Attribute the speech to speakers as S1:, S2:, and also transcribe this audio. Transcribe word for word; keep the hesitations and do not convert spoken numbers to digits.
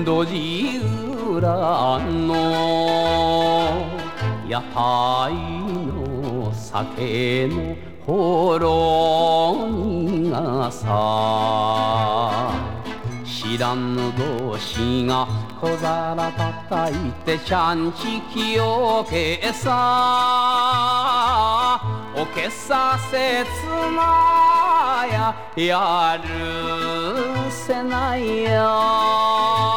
S1: 路地裏の屋台の酒のほろ苦さ、知らぬ同士が小皿叩いてちゃんちきおけさ、おけさせつなややるせないよ。